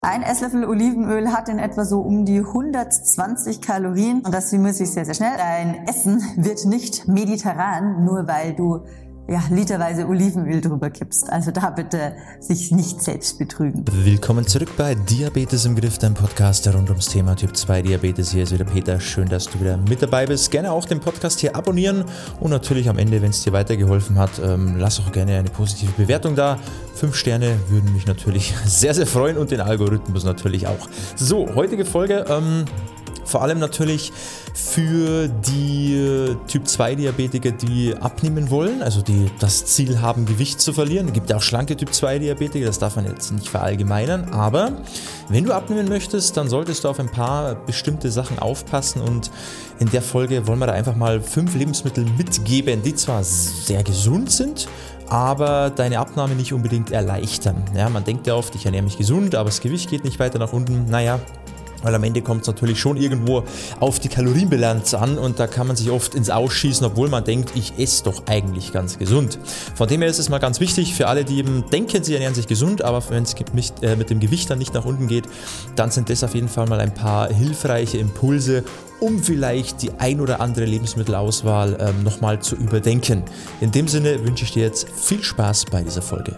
Ein Esslöffel Olivenöl hat in etwa so um die 120 Kalorien und das vermisse ich sehr, sehr schnell. Dein Essen wird nicht mediterran, nur weil du literweise Olivenöl drüber kippst. Also da bitte sich nicht selbst betrügen. Willkommen zurück bei Diabetes im Griff, dein Podcast rund ums Thema Typ 2 Diabetes. Hier ist wieder Peter. Schön, dass du wieder mit dabei bist. Gerne auch den Podcast hier abonnieren und natürlich am Ende, wenn es dir weitergeholfen hat, lass auch gerne eine positive Bewertung da. 5 Sterne würden mich natürlich sehr, sehr freuen und den Algorithmus natürlich auch. So, heutige Folge, vor allem natürlich für die Typ-2-Diabetiker, die abnehmen wollen, also die das Ziel haben, Gewicht zu verlieren. Es gibt ja auch schlanke Typ-2-Diabetiker, das darf man jetzt nicht verallgemeinern, aber wenn du abnehmen möchtest, dann solltest du auf ein paar bestimmte Sachen aufpassen und in der Folge wollen wir da einfach mal 5 Lebensmittel mitgeben, die zwar sehr gesund sind, aber deine Abnahme nicht unbedingt erleichtern. Ja, man denkt ja oft, ich ernähre mich gesund, aber das Gewicht geht nicht weiter nach unten. Naja, weil am Ende kommt es natürlich schon irgendwo auf die Kalorienbilanz an und da kann man sich oft ins Ausschießen, obwohl man denkt, ich esse doch eigentlich ganz gesund. Von dem her ist es mal ganz wichtig für alle, die eben denken, sie ernähren sich gesund, aber wenn es mit dem Gewicht dann nicht nach unten geht, dann sind das auf jeden Fall mal ein paar hilfreiche Impulse, um vielleicht die ein oder andere Lebensmittelauswahl nochmal zu überdenken. In dem Sinne wünsche ich dir jetzt viel Spaß bei dieser Folge.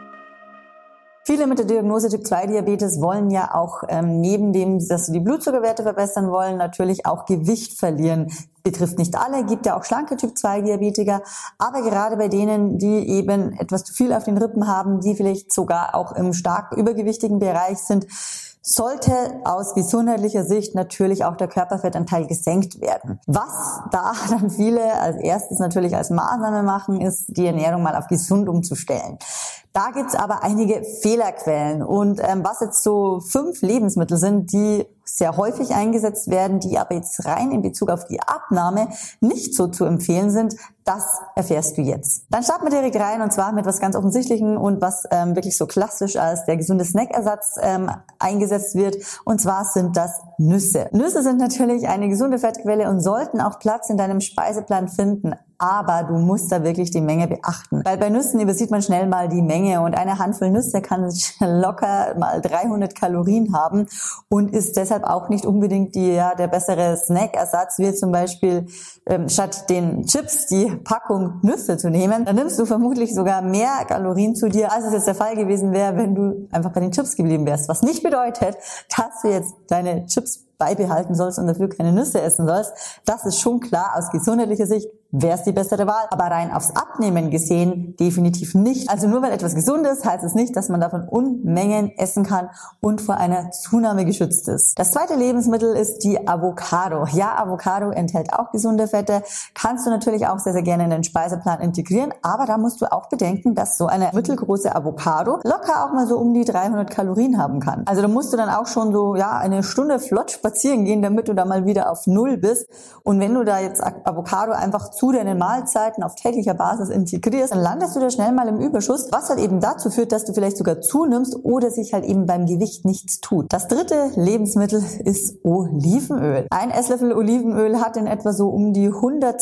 Viele mit der Diagnose Typ-2-Diabetes wollen ja auch neben dem, dass sie die Blutzuckerwerte verbessern wollen, natürlich auch Gewicht verlieren. Betrifft nicht alle, gibt ja auch schlanke Typ-2-Diabetiker, aber gerade bei denen, die eben etwas zu viel auf den Rippen haben, die vielleicht sogar auch im stark übergewichtigen Bereich sind, sollte aus gesundheitlicher Sicht natürlich auch der Körperfettanteil gesenkt werden. Was da dann viele als erstes natürlich als Maßnahme machen, ist die Ernährung mal auf gesund umzustellen. Da gibt's aber einige Fehlerquellen und was jetzt so 5 Lebensmittel sind, die sehr häufig eingesetzt werden, die aber jetzt rein in Bezug auf die Abnahme nicht so zu empfehlen sind, das erfährst du jetzt. Dann starten wir direkt rein und zwar mit was ganz Offensichtlichen und was wirklich so klassisch als der gesunde Snackersatz eingesetzt wird und zwar sind das Nüsse. Nüsse sind natürlich eine gesunde Fettquelle und sollten auch Platz in deinem Speiseplan finden. Aber du musst da wirklich die Menge beachten. Weil bei Nüssen übersieht man schnell mal die Menge und eine Handvoll Nüsse kann locker mal 300 Kalorien haben und ist deshalb auch nicht unbedingt der bessere Snackersatz, wie zum Beispiel statt den Chips die Packung Nüsse zu nehmen, dann nimmst du vermutlich sogar mehr Kalorien zu dir, als es jetzt der Fall gewesen wäre, wenn du einfach bei den Chips geblieben wärst. Was nicht bedeutet, dass du jetzt deine Chips beibehalten sollst und dafür keine Nüsse essen sollst. Das ist schon klar aus gesundheitlicher Sicht. Wäre es die bessere Wahl, aber rein aufs Abnehmen gesehen definitiv nicht. Also nur weil etwas gesund ist, heißt es nicht, dass man davon Unmengen essen kann und vor einer Zunahme geschützt ist. Das zweite Lebensmittel ist die Avocado. Ja, Avocado enthält auch gesunde Fette, kannst du natürlich auch sehr, sehr gerne in den Speiseplan integrieren, aber da musst du auch bedenken, dass so eine mittelgroße Avocado locker auch mal so um die 300 Kalorien haben kann. Also da musst du dann auch schon so eine Stunde flott spazieren gehen, damit du da mal wieder auf Null bist. Und wenn du da jetzt Avocado einfach zu deinen Mahlzeiten auf täglicher Basis integrierst, dann landest du da schnell mal im Überschuss, was halt eben dazu führt, dass du vielleicht sogar zunimmst oder sich halt eben beim Gewicht nichts tut. Das dritte Lebensmittel ist Olivenöl. Ein Esslöffel Olivenöl hat in etwa so um die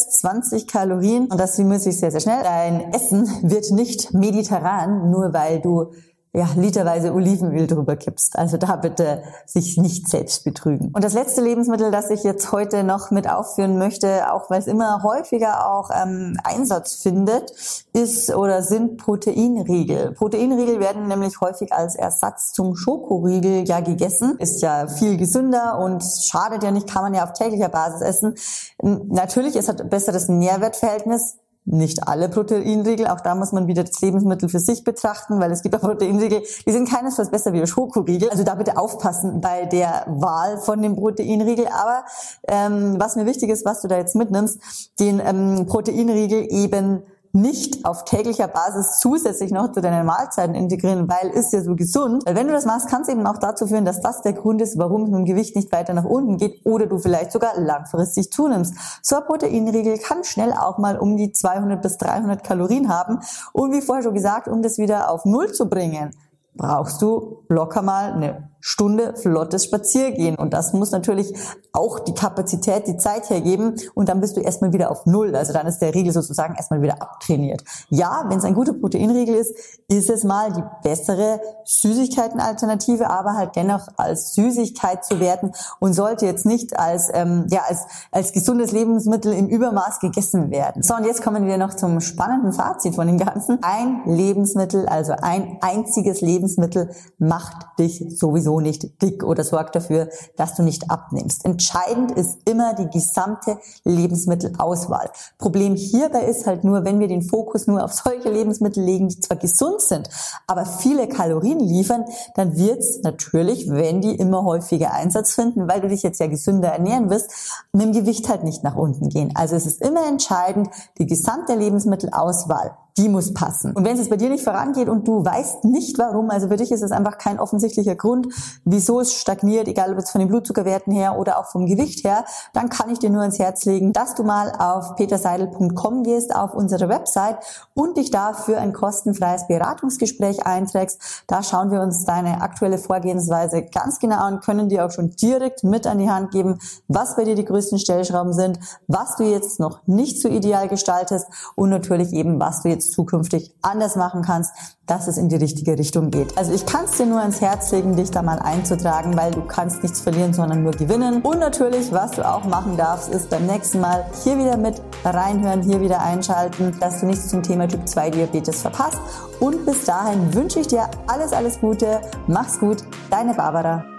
120 Kalorien und das vermisse ich sehr, sehr schnell. Dein Essen wird nicht mediterran, nur weil du literweise Olivenöl drüber kippst. Also da bitte sich nicht selbst betrügen. Und das letzte Lebensmittel, das ich jetzt heute noch mit aufführen möchte, auch weil es immer häufiger auch Einsatz findet, sind Proteinriegel. Proteinriegel werden nämlich häufig als Ersatz zum Schokoriegel gegessen. Ist ja viel gesünder und schadet ja nicht, kann man ja auf täglicher Basis essen. Natürlich, es hat besseres Nährwertverhältnis. Nicht alle Proteinriegel, auch da muss man wieder das Lebensmittel für sich betrachten, weil es gibt auch Proteinriegel, die sind keinesfalls besser wie der Schokoriegel. Also da bitte aufpassen bei der Wahl von dem Proteinriegel. Aber was mir wichtig ist, was du da jetzt mitnimmst, den Proteinriegel eben nicht auf täglicher Basis zusätzlich noch zu deinen Mahlzeiten integrieren, weil ist ja so gesund. Weil wenn du das machst, kann es eben auch dazu führen, dass das der Grund ist, warum es mit dem Gewicht nicht weiter nach unten geht oder du vielleicht sogar langfristig zunimmst. So ein Proteinriegel kann schnell auch mal um die 200 bis 300 Kalorien haben und wie vorher schon gesagt, um das wieder auf Null zu bringen, brauchst du locker mal eine Stunde flottes Spaziergehen. Und das muss natürlich auch die Kapazität, die Zeit hergeben. Und dann bist du erstmal wieder auf Null. Also dann ist der Riegel sozusagen erstmal wieder abtrainiert. Ja, wenn es ein guter Proteinriegel ist es mal die bessere Süßigkeitenalternative, aber halt dennoch als Süßigkeit zu werten und sollte jetzt nicht als gesundes Lebensmittel im Übermaß gegessen werden. So, und jetzt kommen wir noch zum spannenden Fazit von dem Ganzen. Ein Lebensmittel, also ein einziges Lebensmittel macht dich sowieso nicht dick oder sorgt dafür, dass du nicht abnimmst. Entscheidend ist immer die gesamte Lebensmittelauswahl. Problem hierbei ist halt nur, wenn wir den Fokus nur auf solche Lebensmittel legen, die zwar gesund sind, aber viele Kalorien liefern, dann wird's natürlich, wenn die immer häufiger Einsatz finden, weil du dich jetzt ja gesünder ernähren wirst, mit dem Gewicht halt nicht nach unten gehen. Also es ist immer entscheidend, die gesamte Lebensmittelauswahl, die muss passen. Und wenn es jetzt bei dir nicht vorangeht und du weißt nicht warum, also für dich ist es einfach kein offensichtlicher Grund, wieso es stagniert, egal ob jetzt von den Blutzuckerwerten her oder auch vom Gewicht her, dann kann ich dir nur ans Herz legen, dass du mal auf peterseidel.com gehst, auf unsere Website und dich da für ein kostenfreies Beratungsgespräch einträgst. Da schauen wir uns deine aktuelle Vorgehensweise ganz genau an, können dir auch schon direkt mit an die Hand geben, was bei dir die größten Stellschrauben sind, was du jetzt noch nicht so ideal gestaltest und natürlich eben, was du jetzt zukünftig anders machen kannst, dass es in die richtige Richtung geht. Also ich kann es dir nur ans Herz legen, dich da mal einzutragen, weil du kannst nichts verlieren, sondern nur gewinnen. Und natürlich, was du auch machen darfst, ist beim nächsten Mal hier wieder mit reinhören, hier wieder einschalten, dass du nichts zum Thema Typ 2 Diabetes verpasst. Und bis dahin wünsche ich dir alles Gute. Mach's gut, deine Barbara.